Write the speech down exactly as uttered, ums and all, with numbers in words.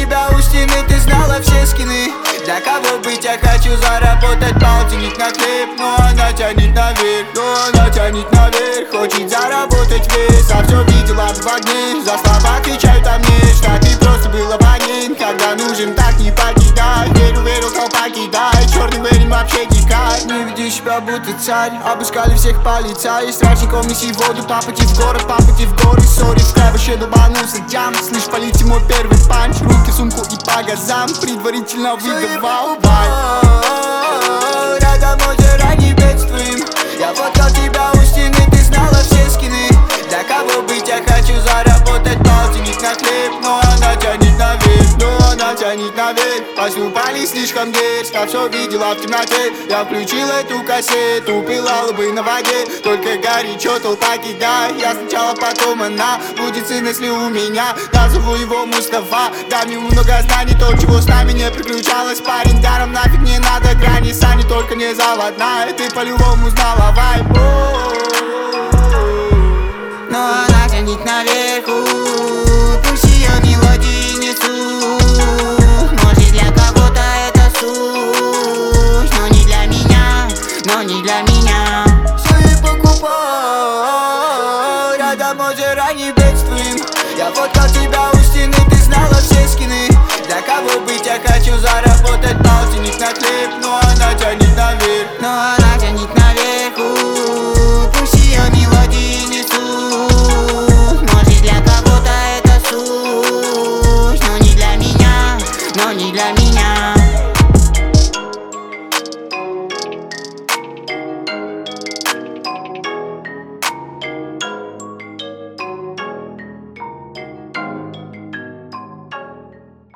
тебя у стены, ты знала все скины. Для кого быть я хочу заработать полтинник на хлеб. Но она тянет наверх, но она тянет наверх. Хочет заработать вес, а все видела в огне. За слова отвечают о мне, что ты просто был абонент. Когда нужен, так не покидай. Верю, верю, то покидай. Черный верим вообще дикай. Не веди себя будто царь. Обыскали всех полицаи. Стражников неси воду, по пути в город, по пути в горы. Сори, в вообще долбанулся джам. Слышь, полите мой первый панч. Руки в сумку и по газам. Предварительно выдавал вайб. Рядом озеро не бедствуем. Я фоткал тебя у стены, ты знала все скины. Для кого быть я хочу заработать полтинник на хлеб. Но она тянет наверх, но она тянет наверх. Поступали слишком дерзко, все видела в темноте. Я включил эту кассету, пылала бы на воде. Только горячо толпа кидай. Я сначала, потом она будет сын, если у меня. Назову его Мустафа. Дай мне много знаний, то, чего с нами не приключалось. Парень, даром нафиг не надо грани. Сани только не заводная, ты по-любому знала вайб. Но она тянет наверху, пусть ее мелодии несут. Может, для кого-то это суть, но не для меня, но не для меня. Все и покупай, рядом озеро не бедствуем. Я фоткал тебя у стены, ты знала все скины. Для кого быть я хочу заработать полтинник на хлеб. Но она тянет наверх, но она тянет наверху, пусть ее мелодии несут. Может, для кого-то это суть, но не для меня, но не для меня.